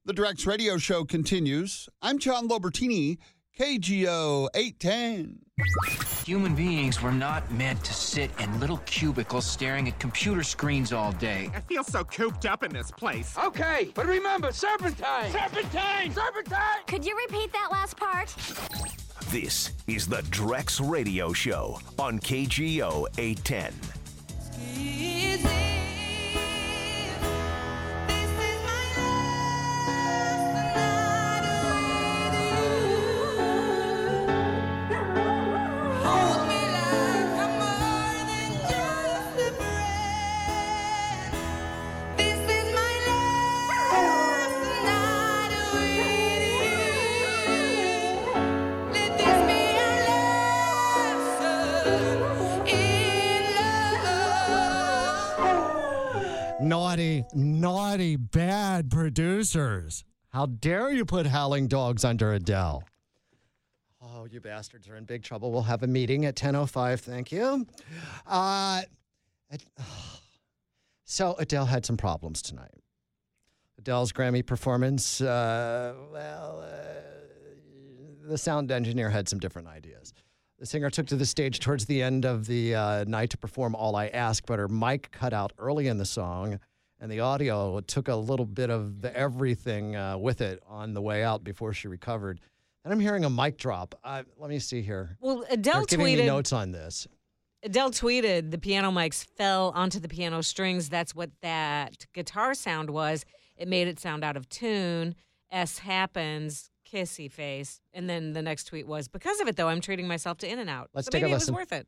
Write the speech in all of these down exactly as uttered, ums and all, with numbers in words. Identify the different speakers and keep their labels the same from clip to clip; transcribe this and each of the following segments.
Speaker 1: The Drex Radio Show continues. I'm John Lobertini, K G O eight ten.
Speaker 2: Human beings were not meant to sit in little cubicles staring at computer screens all day.
Speaker 3: I feel so cooped up in this place.
Speaker 4: Okay, but remember, serpentine! Serpentine! Serpentine!
Speaker 5: Could you repeat that last part?
Speaker 6: This is the Drex Radio Show on K G O eight ten.
Speaker 7: Naughty, naughty, bad producers. How dare you put howling dogs under Adele? Oh, you bastards are in big trouble. We'll have a meeting at ten oh five. Thank you. Uh, so Adele had some problems tonight. Adele's Grammy performance, uh, well, uh, the sound engineer had some different ideas. The singer took to the stage towards the end of the uh, night to perform All I Ask, but her mic cut out early in the song, and the audio took a little bit of the everything uh, with it on the way out before she recovered. And I'm hearing a mic drop. Uh, let me see here.
Speaker 8: Well, Adele
Speaker 7: They're giving
Speaker 8: tweeted
Speaker 7: me notes on this.
Speaker 8: Adele tweeted the piano mics fell onto the piano strings. That's what that guitar sound was. It made it sound out of tune. S happens. Kissy face. And then the next tweet was, because of it, though, I'm treating myself to In-N-Out.
Speaker 7: Let's
Speaker 8: so
Speaker 7: take a
Speaker 8: maybe
Speaker 7: listen.
Speaker 8: It was worth it.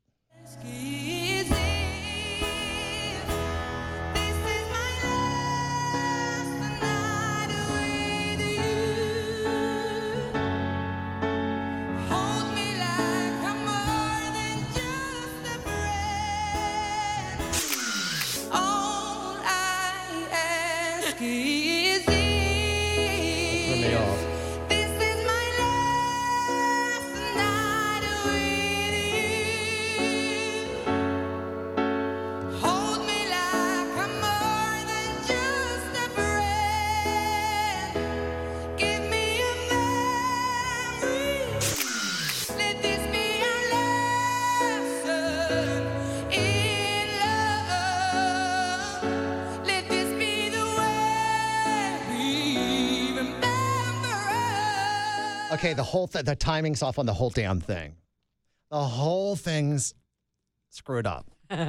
Speaker 7: Okay, the whole th- the timing's off on the whole damn thing. The whole thing's screwed up.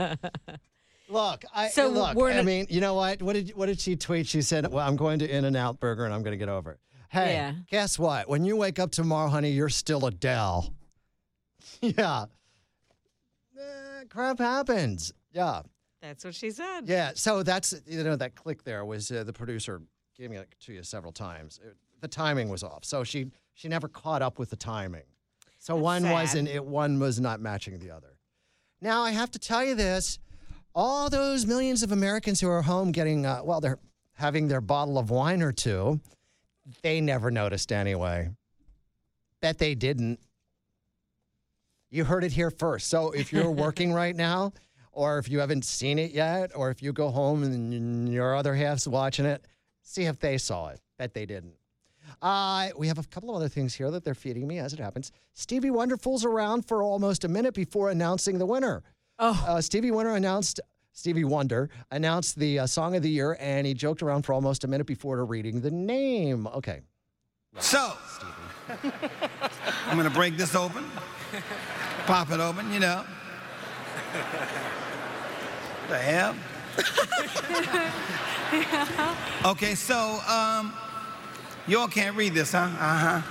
Speaker 7: Look, I
Speaker 8: So
Speaker 7: look.
Speaker 8: we're
Speaker 7: I
Speaker 8: not-
Speaker 7: mean, you know what? What did what did she tweet? She said, "Well, I'm going to In-N-Out Burger and I'm going to get over it." Hey,
Speaker 8: Yeah.
Speaker 7: guess what? When you wake up tomorrow, honey, you're still Adele. yeah. Eh, crap happens. Yeah.
Speaker 8: That's what she said.
Speaker 7: Yeah. So that's, you know, that click there was uh, the producer giving it to you several times. It, the timing was off. So she she never caught up with the timing. So
Speaker 8: That's
Speaker 7: one
Speaker 8: sad.
Speaker 7: wasn't, it one was not matching the other. Now, I have to tell you this. All those millions of Americans who are home getting, uh, well, they're having their bottle of wine or two, they never noticed anyway. Bet they didn't. You heard it here first. So if you're working right now, or if you haven't seen it yet, or if you go home and your other half's watching it, see if they saw it. Bet they didn't. Uh, we have a couple of other things here that they're feeding me as it happens. Stevie Wonder fools around for almost a minute before announcing the winner.
Speaker 8: Oh.
Speaker 7: Uh, Stevie Wonder announced Stevie Wonder announced the uh, song of the year, and he joked around for almost a minute before reading the name. Okay.
Speaker 9: So, I'm going to break this open, pop it open, you know. The hell? Okay, so, um, you all can't read this, huh? Uh-huh.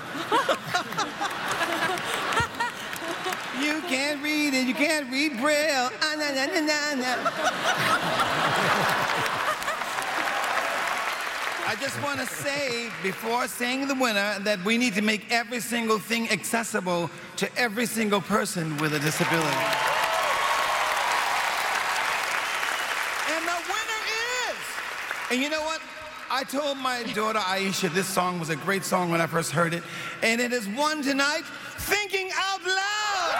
Speaker 9: You can't read it, you can't read Braille. Ah, na, na, na, na, na. I just want to say, before saying the winner, that we need to make every single thing accessible to every single person with a disability. And the winner is... And you know what? I told my daughter Aisha this song was a great song when I first heard it, and it has won tonight, Thinking Out Loud!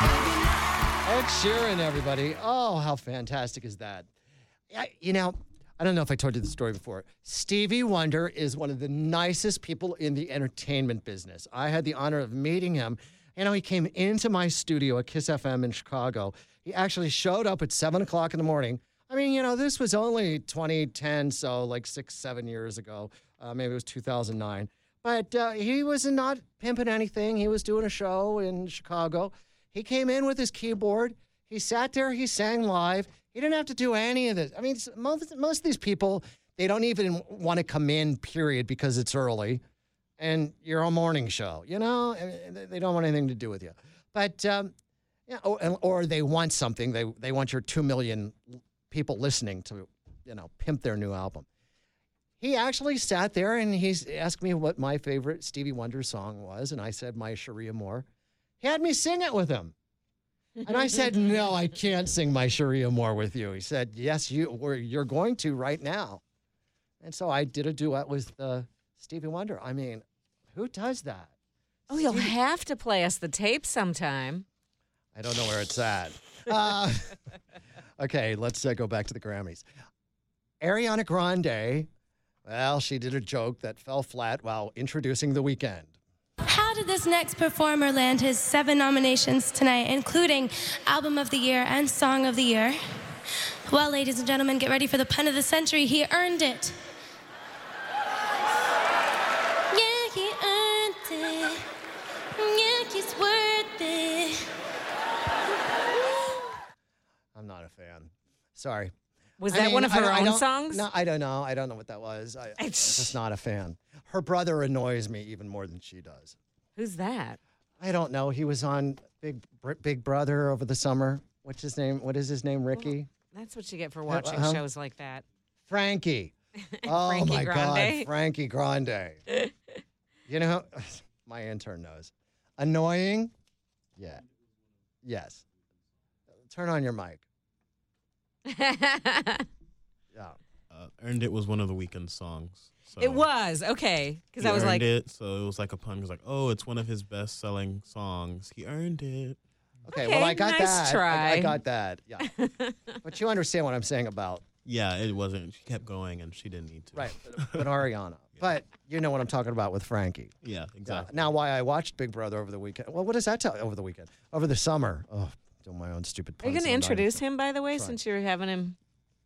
Speaker 7: Ed Sheeran, everybody. Oh, how fantastic is that? I, you know, I don't know if I told you the story before. Stevie Wonder is one of the nicest people in the entertainment business. I had the honor of meeting him. You know, he came into my studio at Kiss F M in Chicago. He actually showed up at seven o'clock in the morning. I mean, you know, this was only twenty ten, so like six, seven years ago. Uh, maybe it was two thousand nine. But uh, he was not pimping anything. He was doing a show in Chicago. He came in with his keyboard. He sat there. He sang live. He didn't have to do any of this. I mean, most, most of these people, they don't even want to come in, period, because it's early. And you're a morning show, you know? They don't want anything to do with you. But, um, yeah, or, or they want something. They, they want your two million people listening to, you know, pimp their new album. He actually sat there and he asked me what my favorite Stevie Wonder song was, and I said, My Cherie Amour. He had me sing it with him. And I said, no, I can't sing My Cherie Amour with you. He said, yes, you, or you're going to right now. And so I did a duet with uh, Stevie Wonder. I mean, who does that?
Speaker 8: Oh, you'll have to play us the tape sometime.
Speaker 7: I don't know where it's at. Uh, okay, let's uh, go back to the Grammys. Ariana Grande, well, she did a joke that fell flat while introducing The Weeknd.
Speaker 10: How did this next performer land his seven nominations tonight, including Album of the Year and Song of the Year? Well, ladies and gentlemen, get ready for the pun of the century. He earned it. Yeah, he earned it. Yeah, he's worth it.
Speaker 7: I'm not a fan. Sorry.
Speaker 8: Was
Speaker 7: I
Speaker 8: that
Speaker 7: mean,
Speaker 8: one of her
Speaker 7: I, I
Speaker 8: own
Speaker 7: don't-
Speaker 8: songs?
Speaker 7: No, I don't know. I don't know what that was. I, I'm just not a fan. Her brother annoys me even more than she does.
Speaker 8: Who's that?
Speaker 7: I don't know. He was on Big Br- Big Brother over the summer. What's his name? What is his name? Ricky?
Speaker 8: That's what you get for watching
Speaker 7: uh-huh.
Speaker 8: shows like that.
Speaker 7: Frankie. Oh,
Speaker 8: Frankie
Speaker 7: my
Speaker 8: Grande?
Speaker 7: God. Frankie Grande. You know, my intern knows. Annoying? Yeah. Yes. Turn on your mic. Yeah.
Speaker 11: Uh, Earned It was one of the Weeknd songs. So
Speaker 8: It was, okay. Because
Speaker 11: he
Speaker 8: I was
Speaker 11: earned
Speaker 8: like,
Speaker 11: it, so it was like a pun. It was like, oh, it's one of his best-selling songs. He earned it.
Speaker 7: Okay,
Speaker 8: Okay,
Speaker 7: well, I got
Speaker 8: nice
Speaker 7: that. I-
Speaker 8: try.
Speaker 7: I, got that. Yeah. But you understand what I'm saying about,
Speaker 11: Yeah, it wasn't. She kept going, and she didn't need to.
Speaker 7: right, but, but Ariana. But you know what I'm talking about with Frankie.
Speaker 11: Yeah,
Speaker 7: Yeah.
Speaker 11: exactly.
Speaker 7: Now, why I watched Big Brother over the weekend. Well, what does that tell over the weekend? Over the summer. Oh, doing my own stupid
Speaker 8: are you
Speaker 7: puns
Speaker 8: going to
Speaker 7: all night.
Speaker 8: introduce him, by the way,
Speaker 7: Try.
Speaker 8: since you're having him?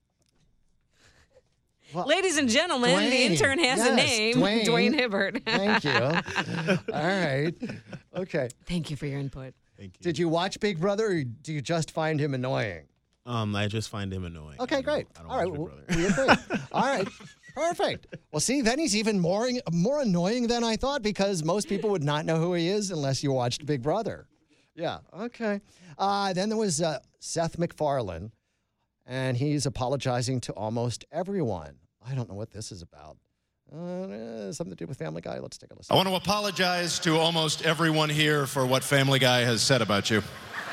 Speaker 7: Well,
Speaker 8: Ladies and gentlemen, the
Speaker 7: Dwayne.
Speaker 8: intern has a
Speaker 7: Yes,
Speaker 8: name.
Speaker 7: Dwayne.
Speaker 8: Dwayne Hibbert.
Speaker 7: Thank you. All right. Okay.
Speaker 8: Thank you for your input.
Speaker 11: Thank you.
Speaker 7: Did you watch Big Brother or do you just find him annoying?
Speaker 11: Um, I just find him annoying.
Speaker 7: Okay,
Speaker 11: I don't-
Speaker 7: great.
Speaker 11: I don't
Speaker 7: All right,
Speaker 11: watch Big
Speaker 7: well,
Speaker 11: Brother.
Speaker 7: we agree. All right, perfect. Well, see, then he's even more more annoying than I thought because most people would not know who he is unless you watched Big Brother. Yeah, okay. Uh, then there was uh, Seth MacFarlane, and he's apologizing to almost everyone. I don't know what this is about. Uh, something to do with Family Guy. Let's take a listen.
Speaker 12: I want to apologize to almost everyone here for what Family Guy has said about you.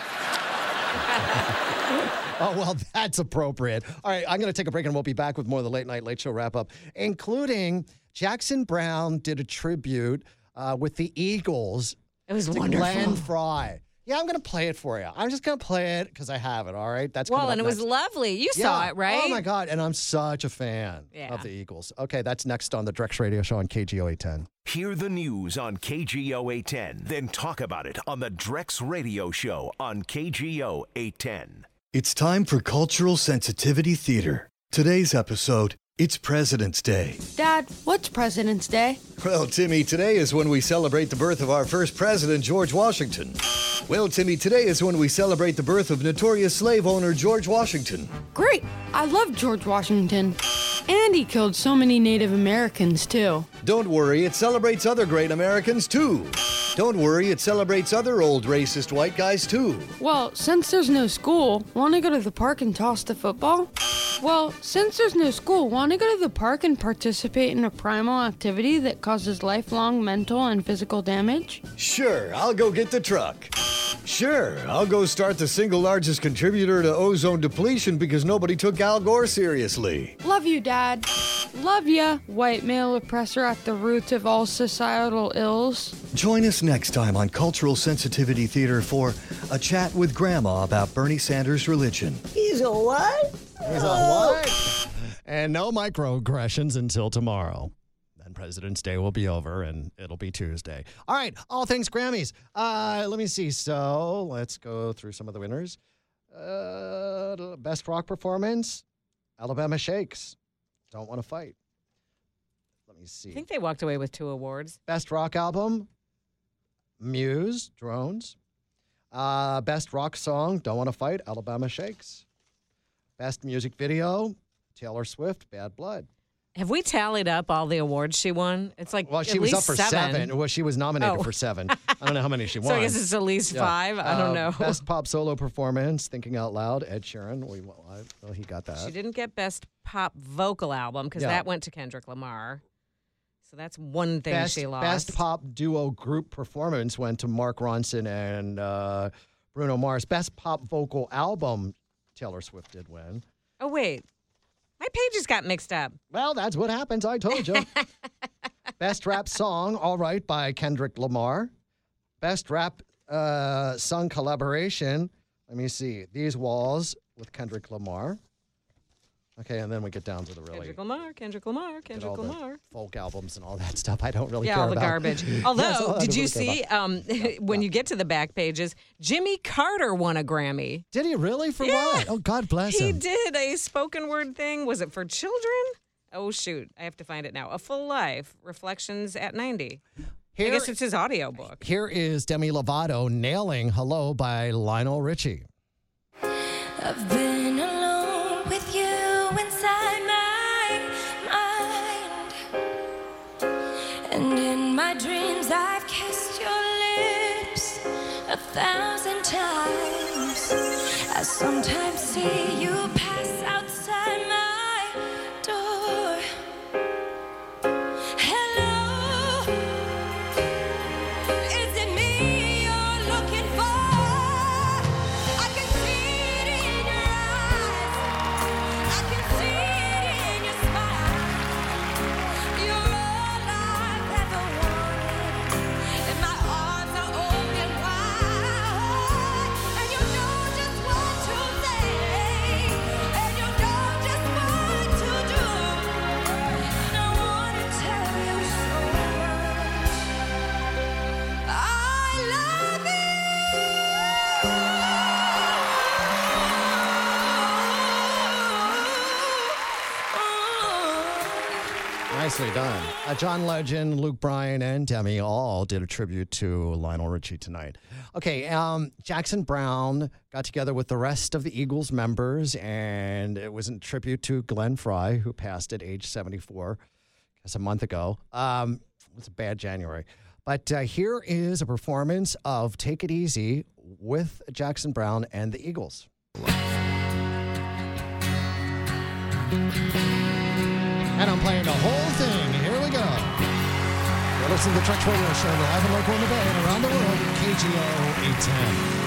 Speaker 7: Oh, well, that's appropriate. All right, I'm going to take a break and we'll be back with more of the Late Night Late Show wrap up, including Jackson Brown did a tribute uh, with the Eagles.
Speaker 8: It was
Speaker 7: to
Speaker 8: wonderful.
Speaker 7: Glenn Fry. Yeah, I'm going to play it for you. I'm just going to play it because I have it, all right? That's
Speaker 8: Well,
Speaker 7: coming
Speaker 8: and
Speaker 7: up
Speaker 8: it was
Speaker 7: next.
Speaker 8: lovely. You saw
Speaker 7: Yeah.
Speaker 8: it, right?
Speaker 7: Oh, my God. And I'm such a fan
Speaker 8: Yeah.
Speaker 7: of the Eagles. Okay, that's next on the Drex Radio Show on K G O eight ten.
Speaker 6: Hear the news on K G O eight ten, then talk about it on the Drex Radio Show on K G O eight ten.
Speaker 13: It's time for Cultural Sensitivity Theater. Today's episode, it's President's Day.
Speaker 14: Dad, what's President's Day?
Speaker 13: Well, Timmy, today is when we celebrate the birth of our first president, George Washington. Well, Timmy, today is when we celebrate the birth of notorious slave owner George Washington.
Speaker 14: Great! I love George Washington. And he killed so many Native Americans, too.
Speaker 13: Don't worry, it celebrates other great Americans, too. Don't worry, it celebrates other old racist white guys, too.
Speaker 14: Well, since there's no school, want to go to the park and toss the football? Well, since there's no school, want to go to the park and participate in a primal activity that causes lifelong mental and physical damage?
Speaker 13: Sure, I'll go get the truck. Sure, I'll go start the single largest contributor to ozone depletion because nobody took Al Gore seriously.
Speaker 14: Love you, Dad. Love ya, white male oppressor at the root of all societal ills.
Speaker 13: Join us next time on Cultural Sensitivity Theater for a chat with Grandma about Bernie Sanders' religion.
Speaker 15: He's a what?
Speaker 7: He's a what? And no microaggressions until tomorrow. Then President's Day will be over, and it'll be Tuesday. All right, all things Grammys. Uh, let me see. So let's go through some of the winners. Uh, best rock performance, Alabama Shakes. Don't Want to Fight. Let me see.
Speaker 8: I think they walked away with two awards.
Speaker 7: Best rock album, Muse, Drones. Uh, best rock song, Don't Want to Fight, Alabama Shakes. Best music video, Taylor Swift, Bad Blood.
Speaker 8: Have we tallied up all the awards she won? It's like
Speaker 7: Well,
Speaker 8: at
Speaker 7: she was
Speaker 8: least
Speaker 7: up for seven.
Speaker 8: seven.
Speaker 7: Well, she was nominated
Speaker 8: Oh.
Speaker 7: for seven. I don't know how many she won.
Speaker 8: So I guess it's at least
Speaker 7: Yeah.
Speaker 8: five. I don't
Speaker 7: Uh,
Speaker 8: know.
Speaker 7: Best pop solo performance, Thinking Out Loud, Ed Sheeran. We, well, he got that.
Speaker 8: She didn't get best pop vocal album because
Speaker 7: Yeah.
Speaker 8: that went to Kendrick Lamar. So that's one thing
Speaker 7: Best,
Speaker 8: she lost.
Speaker 7: best pop duo group performance went to Mark Ronson and uh, Bruno Mars. Best pop vocal album, Taylor Swift did win.
Speaker 8: Oh, wait. My pages got mixed up.
Speaker 7: Well, that's what happens. I told you. Best rap song, All Right, by Kendrick Lamar. Best rap uh, song collaboration, let me see. These Walls with Kendrick Lamar. Okay, and then we get down to the really
Speaker 8: Kendrick Lamar, Kendrick Lamar,
Speaker 7: get all
Speaker 8: Kendrick
Speaker 7: the
Speaker 8: Lamar.
Speaker 7: folk albums and all that stuff. I don't really
Speaker 8: Yeah,
Speaker 7: care
Speaker 8: all the
Speaker 7: about.
Speaker 8: garbage.
Speaker 7: Yes,
Speaker 8: Although,
Speaker 7: I
Speaker 8: did
Speaker 7: don't
Speaker 8: you
Speaker 7: really care
Speaker 8: see
Speaker 7: about.
Speaker 8: um, when you get to the back pages, Jimmy Carter won a Grammy.
Speaker 7: Did he really? For
Speaker 8: Yeah.
Speaker 7: what? Oh, God bless
Speaker 8: He
Speaker 7: him.
Speaker 8: did a spoken word thing. Was it for children? Oh, shoot. I have to find it now. A Full Life, Reflections at ninety.
Speaker 7: Here-
Speaker 8: I guess it's his audio book.
Speaker 7: Here is Demi Lovato nailing Hello by Lionel Richie.
Speaker 10: I've been alone with you inside my mind, and in my dreams I've kissed your lips a thousand times. I sometimes see you pass outside my door. Hello, is it me you're looking for? I can see it in your eyes. I can see it in your smile. You're all I've ever wanted, and my arms are open wide. And you know just what to say, and you know just what to do. And I wanna tell you so much. I love
Speaker 7: Nicely done. Uh, John Legend, Luke Bryan, and Demi all did a tribute to Lionel Richie tonight. Okay, um, Jackson Browne got together with the rest of the Eagles members, and it was in tribute to Glenn Fry, who passed at age seventy-four, I guess a month ago. Um, it was a bad January. But uh, here is a performance of Take It Easy with Jackson Browne and the Eagles. And I'm playing the whole thing. Here we go. You're listening to the Drex Radio Show live and local in the Bay and around the world at K G O eight ten.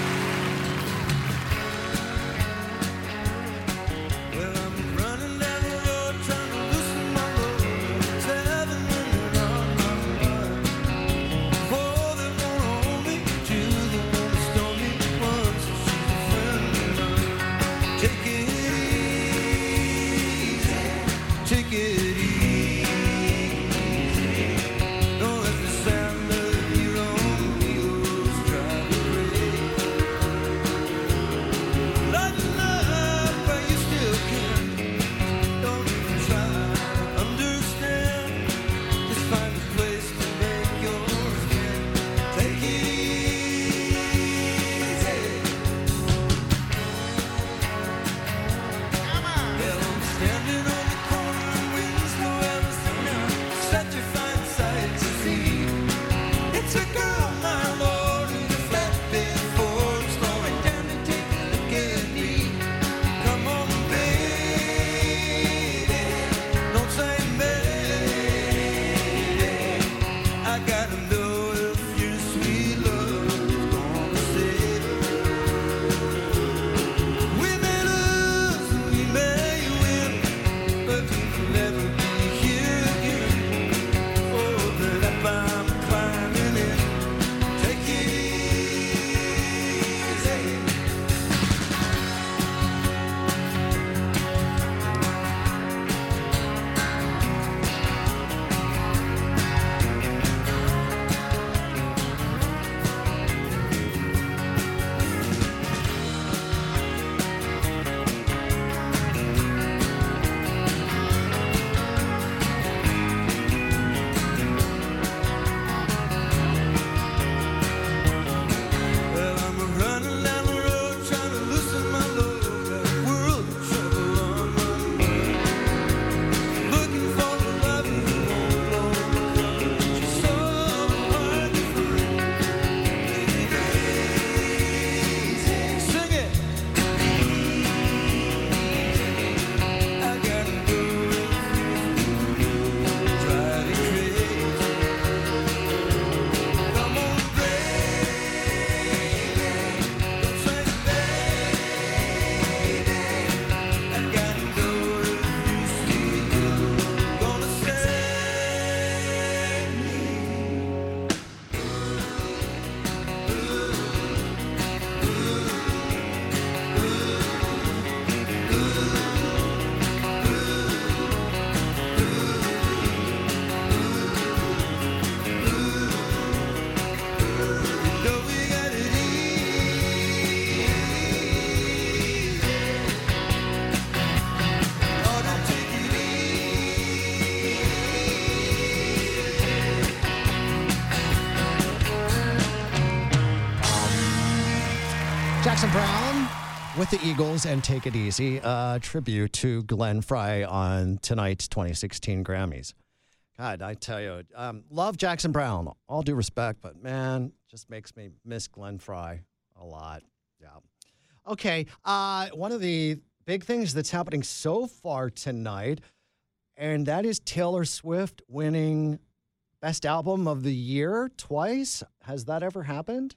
Speaker 7: Jackson Brown with the Eagles and Take It Easy, a tribute to Glenn Frey on tonight's twenty sixteen Grammys. God, I tell you, um, love Jackson Brown, all due respect, but man, just makes me miss Glenn Frey a lot. Yeah. Okay, uh, one of the big things that's happening so far tonight, and that is Taylor Swift winning Best Album of the Year twice. Has that ever happened?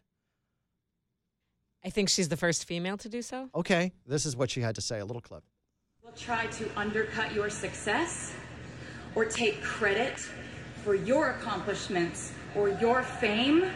Speaker 8: I think she's the first female to do so.
Speaker 7: Okay, this is what she had to say, a little clip.
Speaker 15: Will try to undercut your success or take credit for your accomplishments or your fame.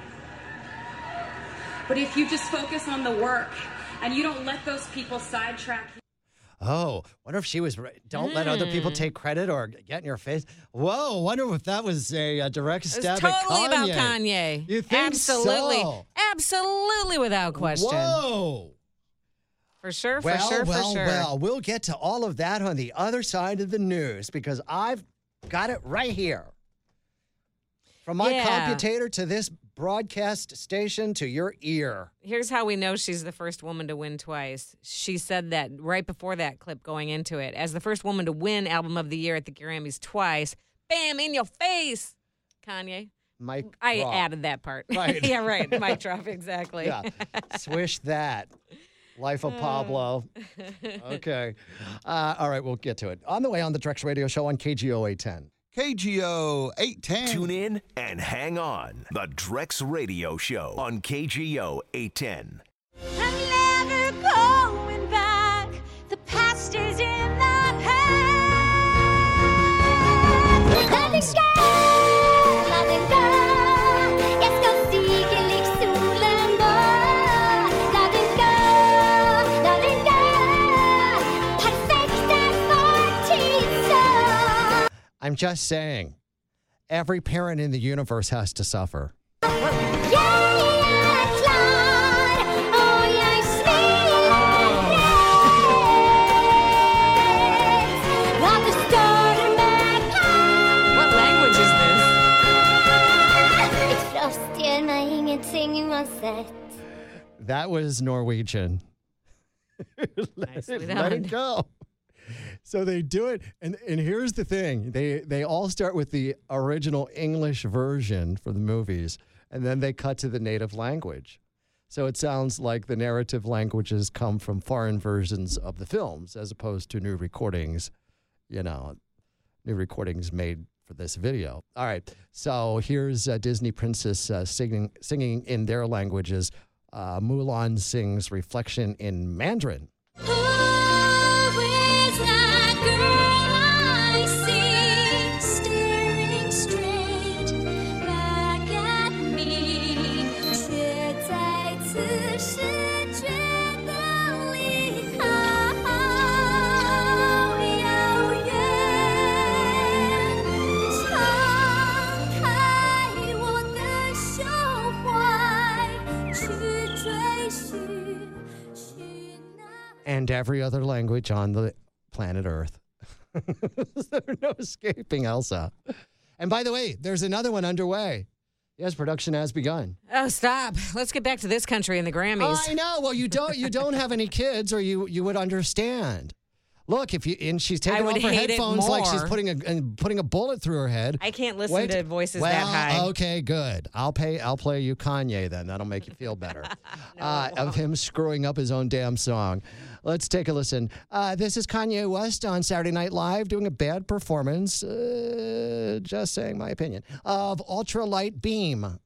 Speaker 15: But if you just focus on the work and you don't let those people sidetrack you.
Speaker 7: Oh, wonder if she was, right. Don't let other people take credit or get in your face. Whoa, wonder if that was a, a direct stab
Speaker 8: It's totally
Speaker 7: at Kanye.
Speaker 8: about Kanye.
Speaker 7: You think
Speaker 8: Absolutely.
Speaker 7: so?
Speaker 8: Absolutely, without question.
Speaker 7: Whoa.
Speaker 8: For sure, for
Speaker 7: well,
Speaker 8: sure,
Speaker 7: well,
Speaker 8: for sure.
Speaker 7: well, we'll get to all of that on the other side of the news because I've got it right here. From my
Speaker 8: Yeah.
Speaker 7: computator to this broadcast station to your ear.
Speaker 8: Here's how we know she's the first woman to win twice. She said that right before that clip going into it. As the first woman to win Album of the Year at the Grammys twice, bam, in your face, Kanye.
Speaker 7: Mike
Speaker 8: I
Speaker 7: drop.
Speaker 8: added that part.
Speaker 7: Right.
Speaker 8: Yeah, right. Mic drop, exactly.
Speaker 7: Yeah. Swish that. Life of Pablo. Okay. Uh, all right, we'll get to it. On the way on the Drex Radio Show on K G O eight ten.
Speaker 1: K G O eight ten.
Speaker 6: Tune in and hang on. The Drex Radio Show on K G O eight ten.
Speaker 10: I'm never going back. The past is in the past. Letting go, letting go. Jag ska stiga lik solen då. Letting go, letting go. Perfekta fartid så.
Speaker 7: I'm just saying, every parent in the universe has to suffer.
Speaker 10: Jag är klar och jag svänger vad du stormar kan.
Speaker 8: What language is this?
Speaker 10: Ett frost ger mig ingenting oavsett.
Speaker 7: That was Norwegian. let,
Speaker 8: Nicely
Speaker 7: it,
Speaker 8: done.
Speaker 7: let it go. So they do it, and, and here's the thing. They they all start with the original English version for the movies, and then they cut to the native language. So it sounds like the narrative languages come from foreign versions of the films as opposed to new recordings, you know, new recordings made for this video. All right, so here's uh, Disney Princess uh, singing, singing in their languages. Uh, Mulan sings Reflection in Mandarin.
Speaker 10: Who is that girl I see staring straight back at me? 却再次视觉的离开，好遥远。敞开我的胸怀，去追寻。
Speaker 7: And every other language on the planet Earth. There's no escaping Elsa. And by the way, there's another one underway. Yes, production has begun.
Speaker 8: Oh, stop. Let's get back to this country and the Grammys.
Speaker 7: I know. Well, you don't you don't have any kids, or you you would understand. Look, if you and she's
Speaker 8: I
Speaker 7: taking
Speaker 8: would
Speaker 7: off her
Speaker 8: hate it
Speaker 7: headphones like she's
Speaker 8: more.
Speaker 7: putting a and putting a bullet through her head.
Speaker 8: I can't listen
Speaker 7: Wait.
Speaker 8: to voices
Speaker 7: well,
Speaker 8: that high.
Speaker 7: Okay, good. I'll pay. I'll play you Kanye then. That'll make you feel better. uh, of him screwing up his own damn song. Let's take a listen. Uh, this is Kanye West on Saturday Night Live doing a bad performance. Uh, just saying my opinion of Ultralight Beam.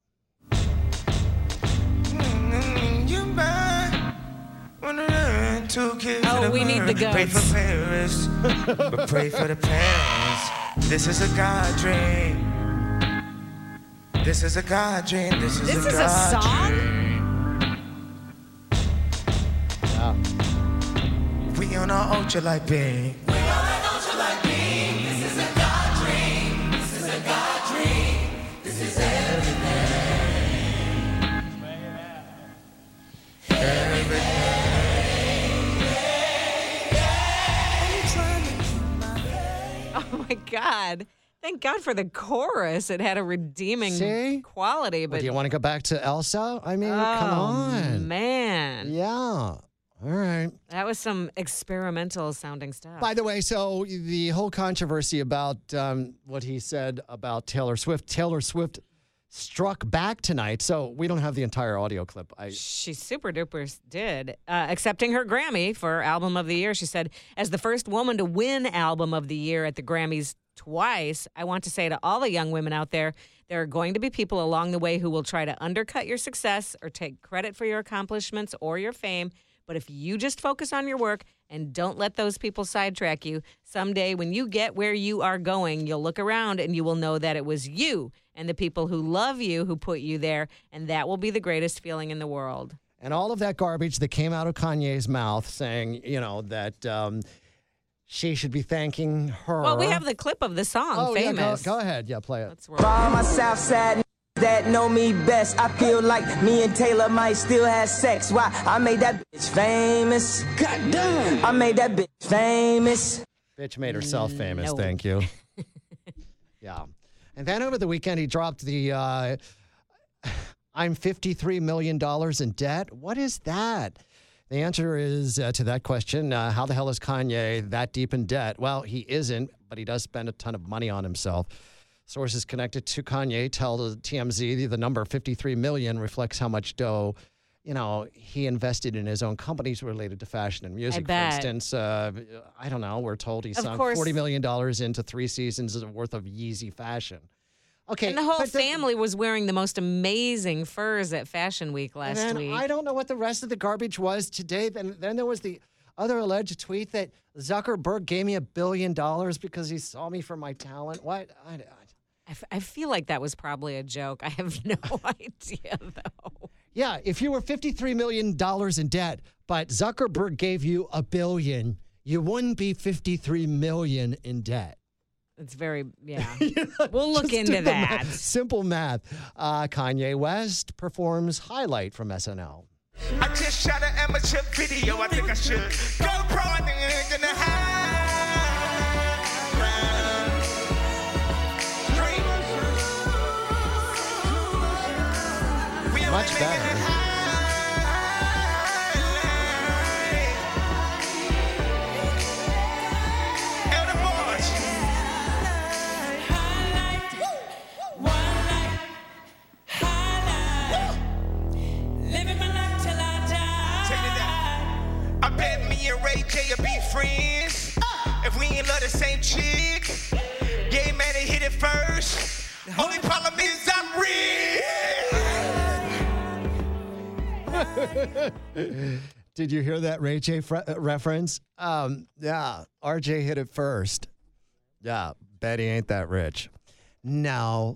Speaker 8: Oh, we need the
Speaker 16: Pray
Speaker 8: guts.
Speaker 16: for Paris, but pray for the parents. This is a God dream. This is a God dream. This is
Speaker 8: This
Speaker 16: a
Speaker 8: is a
Speaker 16: God
Speaker 8: song?
Speaker 16: dream. We on our ultralight beam. We on an ultralight beam. This is a God dream. This is a God dream. This is everything.
Speaker 8: Oh my God. Thank God for the chorus. It had a redeeming
Speaker 7: See?
Speaker 8: quality. But
Speaker 7: Well, do you want to go back to Elsa? I mean,
Speaker 8: oh,
Speaker 7: come on.
Speaker 8: man.
Speaker 7: Yeah. All right.
Speaker 8: That was some experimental sounding stuff.
Speaker 7: By the way, so the whole controversy about um, what he said about Taylor Swift, Taylor Swift struck back tonight. So we don't have the entire audio clip. I
Speaker 8: She super duper did. Uh, accepting her Grammy for Album of the Year, she said, as the first woman to win Album of the Year at the Grammys twice, I want to say to all the young women out there, there are going to be people along the way who will try to undercut your success or take credit for your accomplishments or your fame. But if you just focus on your work and don't let those people sidetrack you, someday when you get where you are going, you'll look around and you will know that it was you and the people who love you who put you there, and that will be the greatest feeling in the world.
Speaker 7: And all of that garbage that came out of Kanye's mouth saying, you know, that um, she should be thanking her.
Speaker 8: Well, we have the clip of the song,
Speaker 7: oh,
Speaker 8: Famous.
Speaker 7: Yeah, go, go ahead. Yeah, play it.
Speaker 17: For all my Southside that know me best, I feel like me and Taylor might still have sex. Why? I made that bitch famous. God damn. I made that bitch famous.
Speaker 7: Bitch made herself famous.
Speaker 8: No.
Speaker 7: Thank you. Yeah. And then over the weekend, he dropped the uh, I'm fifty-three million dollars in debt. What is that? The answer is uh, to that question, uh, how the hell is Kanye that deep in debt? Well, he isn't, but he does spend a ton of money on himself. Sources connected to Kanye tell the T M Z the number fifty-three million dollars reflects how much dough, you know, he invested in his own companies related to fashion and music. For
Speaker 8: bet.
Speaker 7: instance, uh, I don't know, we're told he
Speaker 8: Of
Speaker 7: sunk
Speaker 8: course.
Speaker 7: forty million dollars into three seasons worth of Yeezy fashion. Okay.
Speaker 8: And the whole
Speaker 7: but the-
Speaker 8: family was wearing the most amazing furs at Fashion Week
Speaker 7: And
Speaker 8: last
Speaker 7: then
Speaker 8: week.
Speaker 7: I don't know what the rest of the garbage was today. Then, then there was the other alleged tweet that Zuckerberg gave me a billion dollars because he saw me for my talent. What? I, I,
Speaker 8: I, f- I feel like that was probably a joke. I have no idea, though.
Speaker 7: yeah, if you were fifty-three million dollars in debt, but Zuckerberg gave you a billion, you wouldn't be fifty-three million dollars in debt.
Speaker 8: It's very, yeah. We'll look
Speaker 7: Just do
Speaker 8: into
Speaker 7: the
Speaker 8: that.
Speaker 7: math. Simple math. Uh, Kanye West performs Highlight from S N L.
Speaker 16: I just shot an amateur video. I think I should go pro. I think it's gonna happen.
Speaker 7: Much better.
Speaker 16: I bet me and Ray J will be friends. If we ain't love the same chick, yeah, man, they hit it first. Only problem is I'm rich.
Speaker 7: Did you hear that Ray J fre- uh, reference? Um, yeah, R J hit it first. Yeah, bet he ain't that rich. No,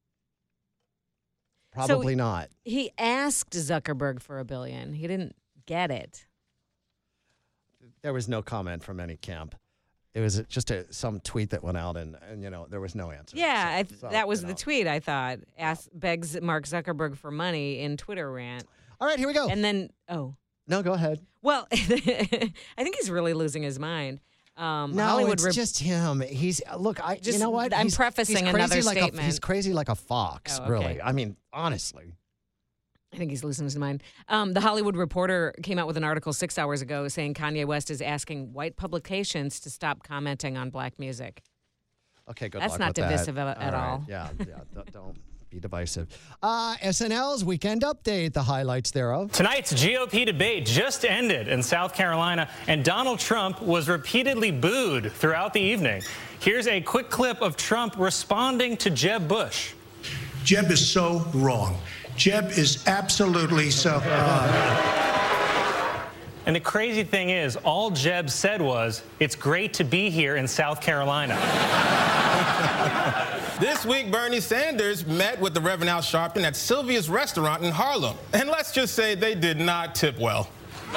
Speaker 7: probably
Speaker 8: So
Speaker 7: not.
Speaker 8: He asked Zuckerberg for a billion. He didn't get it.
Speaker 7: There was no comment from any camp. It was just a, some tweet that went out, and, and you know there was no answer.
Speaker 8: Yeah, I th-
Speaker 7: so,
Speaker 8: that was
Speaker 7: you
Speaker 8: the
Speaker 7: know.
Speaker 8: tweet, I thought. Ask, begs Mark Zuckerberg for money in Twitter rant.
Speaker 7: All right, here we go.
Speaker 8: And then, oh.
Speaker 7: No, go ahead.
Speaker 8: Well, I think he's really losing his mind. Um,
Speaker 7: No,
Speaker 8: Hollywood
Speaker 7: it's
Speaker 8: Rep-
Speaker 7: just him. He's look. I.
Speaker 8: Just-
Speaker 7: you know what?
Speaker 8: I'm
Speaker 7: He's-
Speaker 8: prefacing
Speaker 7: he's crazy
Speaker 8: another
Speaker 7: like a-
Speaker 8: statement.
Speaker 7: he's crazy like a fox.
Speaker 8: Oh, okay.
Speaker 7: Really. I mean, honestly.
Speaker 8: I think he's losing his mind. Um, the Hollywood Reporter came out with an article six hours ago saying Kanye West is asking white publications to stop commenting on black music.
Speaker 7: Okay, good
Speaker 8: That's
Speaker 7: luck
Speaker 8: not
Speaker 7: with that.
Speaker 8: divisive at- at
Speaker 7: right.
Speaker 8: all.
Speaker 7: Yeah, yeah. don't, don't be divisive. Uh, S N L's Weekend Update. The highlights thereof.
Speaker 18: Tonight's G O P debate just ended in South Carolina, and Donald Trump was repeatedly booed throughout the evening. Here's a quick clip of Trump responding to Jeb Bush.
Speaker 19: Jeb is so wrong. Jeb is absolutely so. Uh,
Speaker 18: And the crazy thing is, all Jeb said was, "It's great to be here in South Carolina."
Speaker 9: This week, Bernie Sanders met with the Reverend Al Sharpton at Sylvia's restaurant in Harlem. And let's just say they did not tip well.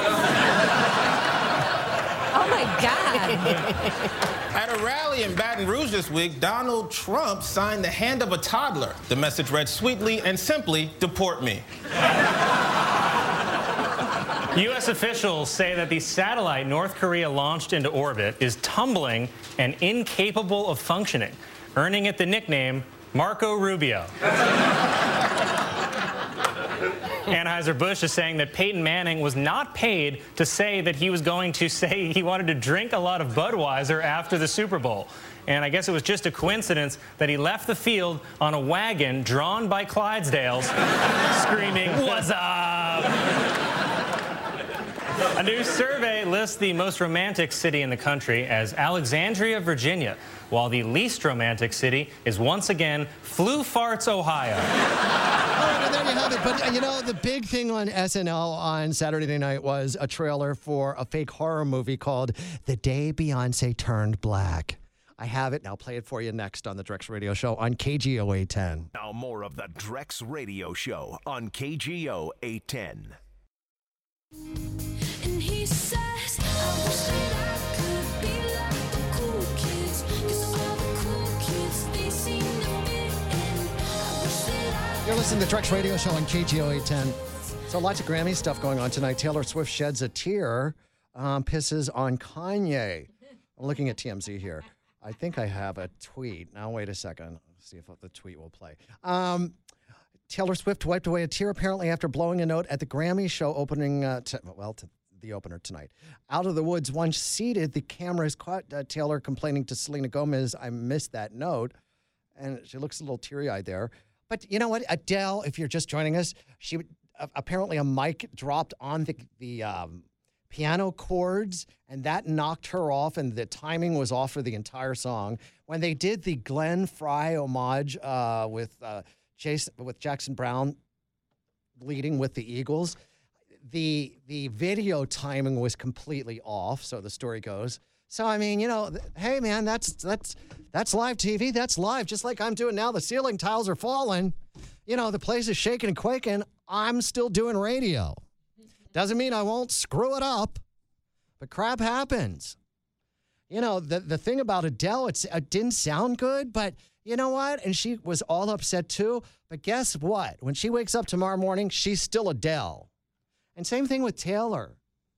Speaker 8: Oh, my God.
Speaker 9: At a rally in Baton Rouge this week, Donald Trump signed the hand of a toddler. The message read sweetly and simply, "Deport me."
Speaker 18: U S officials say that the satellite North Korea launched into orbit is tumbling and incapable of functioning. earning it the nickname Marco Rubio. Anheuser-Busch is saying that Peyton Manning was not paid to say that he was going to say he wanted to drink a lot of Budweiser after the Super Bowl. And I guess it was just a coincidence that he left the field on a wagon drawn by Clydesdales screaming, "What's up?" A new survey lists the most romantic city in the country as Alexandria, Virginia, while the least romantic city is once again Flu Farts, Ohio.
Speaker 7: All right, and there you have it. But, uh, you know, the big thing on S N L on Saturday night was a trailer for a fake horror movie called The Day Beyonce Turned Black. I have it, and I'll play it for you next on the Drex Radio Show on K G O eight ten.
Speaker 6: Now more of the Drex Radio Show on K G O eight ten.
Speaker 10: And he says, I wish that I could be like the cool kids, 'cause all the cool kids, they seem to fit in. I wish that I
Speaker 7: You're listening to the Drex Radio Show on K G O eight ten. So lots of Grammy stuff going on tonight. Taylor Swift sheds a tear, um, pisses on Kanye. I'm looking at T M Z here. I think I have a tweet. Now, wait a second. Let's see if the tweet will play. Um, Taylor Swift wiped away a tear apparently after blowing a note at the Grammy show opening, uh, to, well, to the opener tonight. Out of the woods, once seated, the cameras caught uh, Taylor complaining to Selena Gomez, "I missed that note." And she looks a little teary-eyed there. But you know what? Adele, if you're just joining us, she uh, apparently a mic dropped on the, the um, piano chords, and that knocked her off, and the timing was off for the entire song. When they did the Glenn Frey homage uh, with uh, Jason, with Jackson Brown leading with the Eagles, the the video timing was completely off, so the story goes. So I mean, you know, th- hey man, that's that's that's live T V. That's live, just like I'm doing now. The ceiling tiles are falling. You know, the place is shaking and quaking. I'm still doing radio. Doesn't mean I won't screw it up, but crap happens. You know, the, the thing about Adele, it's, it didn't sound good, but you know what? And she was all upset too. But guess what? When she wakes up tomorrow morning, she's still Adele. And same thing with Taylor.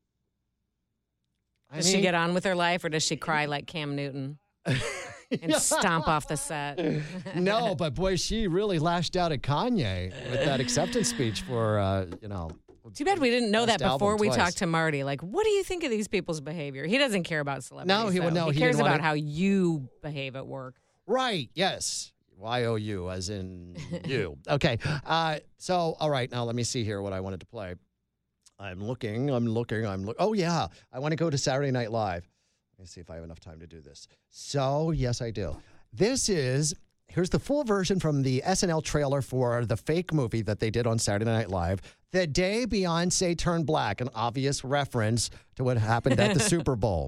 Speaker 7: I
Speaker 8: Does
Speaker 7: mean,
Speaker 8: she get on with her life, or does she cry like Cam Newton and stomp off the set?
Speaker 7: No, but boy, she really lashed out at Kanye with that acceptance speech for, uh, you know.
Speaker 8: Too bad we didn't know that
Speaker 7: Best
Speaker 8: before
Speaker 7: album
Speaker 8: we
Speaker 7: twice.
Speaker 8: talked to Marty. Like, what do you think of these people's behavior? He doesn't care about celebrities.
Speaker 7: No, he would-
Speaker 8: though.
Speaker 7: no,
Speaker 8: He
Speaker 7: he
Speaker 8: cares
Speaker 7: didn't want
Speaker 8: about
Speaker 7: it.
Speaker 8: how you behave at work.
Speaker 7: Right, yes. Y O U, as in you. Okay, uh, so, all right, now let me see here what I wanted to play. I'm looking, I'm looking, I'm looking. Oh, yeah, I want to go to Saturday Night Live. Let me see if I have enough time to do this. So, yes, I do. This is, here's the full version from the S N L trailer for the fake movie that they did on Saturday Night Live, The Day Beyonce Turned Black, an obvious reference to what happened at the Super Bowl.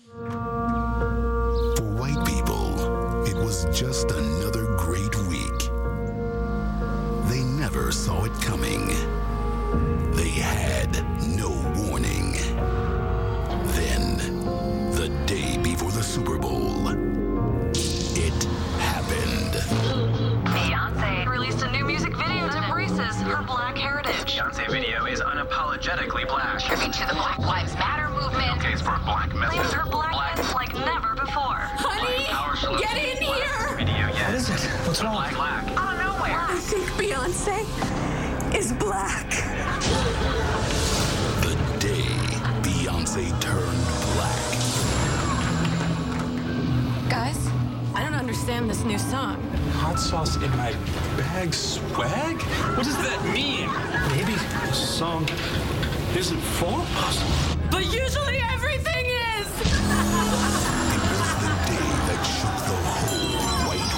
Speaker 20: For white people, it was just another great week. They never saw it coming. They had no warning. Then, the day before the Super Bowl, it happened.
Speaker 10: Beyonce released a new music video that embraces her black heritage.
Speaker 21: Beyonce video is unapologetically black.
Speaker 10: Tribute to the Black Lives Matter movement.
Speaker 21: Case for a black message.
Speaker 10: Claims her blackness like never before. Honey, get in here!
Speaker 21: Video, yes.
Speaker 10: What is it?
Speaker 21: What's wrong? Black, black.
Speaker 10: Out of nowhere. I think Beyonce is black.
Speaker 20: The day Beyonce turned black.
Speaker 22: Guys, I don't understand this new song.
Speaker 21: Hot sauce in my bag swag? What does that mean? Maybe the song isn't for us.
Speaker 22: But usually everything is!
Speaker 20: The day that shook the whole white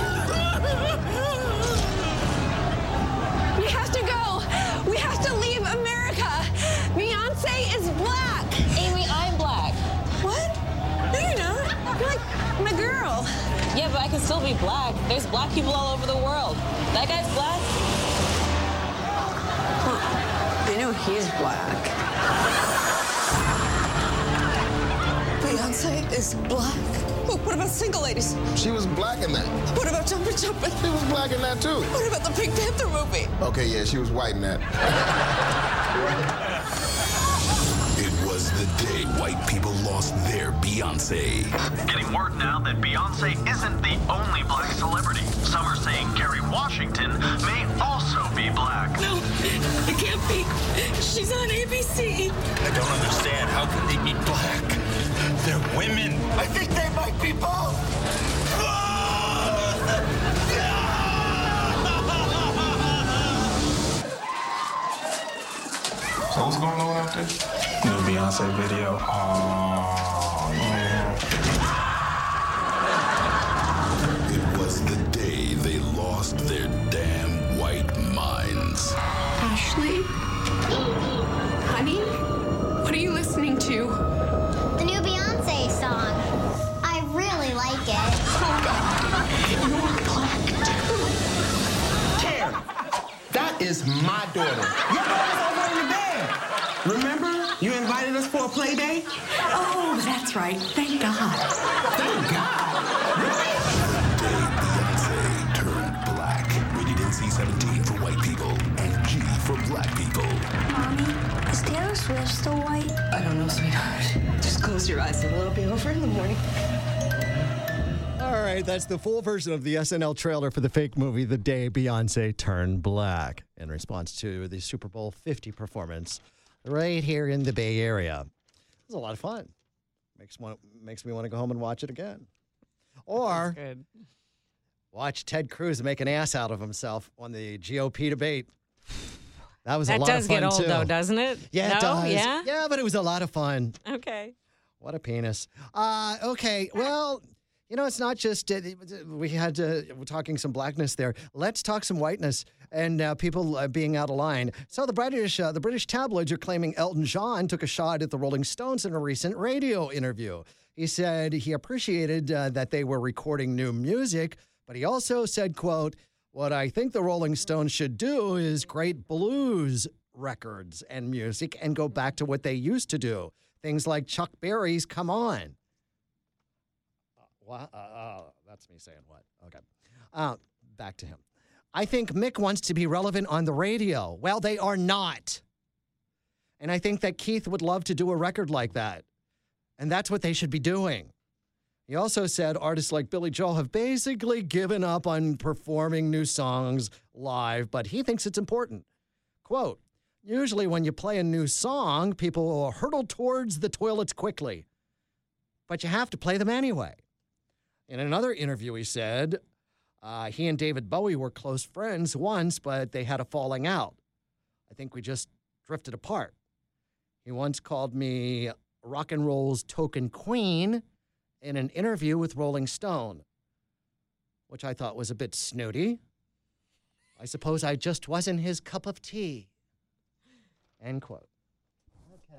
Speaker 20: world.
Speaker 22: We have to go! We have to leave America! Beyonce is black!
Speaker 23: Amy, I'm black.
Speaker 22: What? No, you're not. You're like my girl.
Speaker 23: Yeah, but I can still be black. There's black people all over the world. That guy's black.
Speaker 22: Well, I know he's black. Beyonce is black. Well, what about Single Ladies?
Speaker 24: She was black in that.
Speaker 22: What about Jumpin' Jumpin'?
Speaker 24: She was black in that too.
Speaker 22: What about the Pink Panther movie?
Speaker 24: Okay, yeah, she was white in that.
Speaker 20: It was the the day white people lost their Beyonce.
Speaker 2: Getting word now that Beyonce isn't the only black celebrity. Some are saying Kerry Washington may also be black.
Speaker 22: No, it can't be. She's on A B C.
Speaker 2: I don't understand. How can they be black? They're women. I think they might be both.
Speaker 21: So what's going on out there? New Beyonce video. Oh, man.
Speaker 20: It was the day they lost their damn white minds.
Speaker 22: Ashley? Honey? What are you listening to?
Speaker 3: The new Beyonce song. I really like it.
Speaker 4: Care. That is my daughter. Your daughter's over in the bed. Remember, you invited us for a play date?
Speaker 22: Oh, that's right. Thank God.
Speaker 4: Thank God.
Speaker 20: Beyonce turned black. Rated N C seventeen for white people and G for black people.
Speaker 3: Mommy, is Taylor Swift still white?
Speaker 22: I don't know, sweetheart. Just close your eyes and it'll be over in the morning.
Speaker 7: All right, that's the full version of the S N L trailer for the fake movie The Day Beyonce Turned Black in response to the Super Bowl fifty performance right here in the Bay Area. It was a lot of fun. Makes one, makes me want to go home and watch it again. Or watch Ted Cruz make an ass out of himself on the G O P debate. That was
Speaker 8: That
Speaker 7: a lot
Speaker 8: does
Speaker 7: of fun,
Speaker 8: get old,
Speaker 7: too.
Speaker 8: though, doesn't it?
Speaker 7: Yeah,
Speaker 8: No?
Speaker 7: it does.
Speaker 8: Yeah?
Speaker 7: Yeah, but it was a lot of fun.
Speaker 8: Okay.
Speaker 7: What a penis. Uh, okay, well, you know, it's not just, uh, we had, uh, we're talking some blackness there. Let's talk some whiteness and uh, people uh, being out of line. So the British, uh, the British tabloids are claiming Elton John took a shot at the Rolling Stones in a recent radio interview. He said he appreciated uh, that they were recording new music, but he also said, quote, "What I think the Rolling Stones should do is create blues records and music and go back to what they used to do. Things like Chuck Berry's Come On." What? Uh, uh, that's me saying what? Okay. Uh, back to him. "I think Mick wants to be relevant on the radio." Well, they are not. And I think that Keith would love to do a record like that. And that's what they should be doing. He also said artists like Billy Joel have basically given up on performing new songs live, but he thinks it's important. Quote, "Usually when you play a new song, people will hurtle towards the toilets quickly. But you have to play them anyway." In another interview, he said uh, he and David Bowie were close friends once, but they had a falling out. "I think we just drifted apart. He once called me rock and roll's token queen in an interview with Rolling Stone, which I thought was a bit snooty. I suppose I just wasn't his cup of tea." End quote. Okay.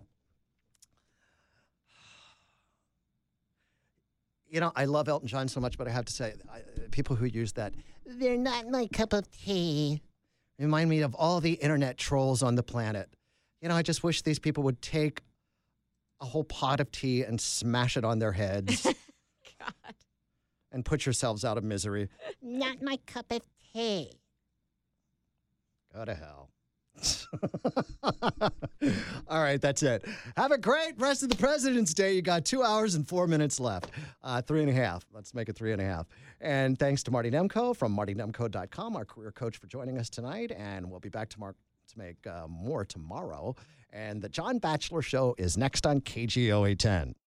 Speaker 7: You know, I love Elton John so much, but I have to say, I, people who use that, "they're not my cup of tea," remind me of all the internet trolls on the planet. You know, I just wish these people would take a whole pot of tea and smash it on their heads. God. And put yourselves out of misery.
Speaker 3: Not my cup of tea.
Speaker 7: Go to hell. All right, that's it. Have a great rest of the President's Day. You got two hours and four minutes left. Uh, three and a half. Let's make it three and a half. And thanks to Marty Nemco from marty nemco dot com, our career coach, for joining us tonight. And we'll be back tomorrow to make uh, more tomorrow. And the John Batchelor Show is next on K G O eight ten.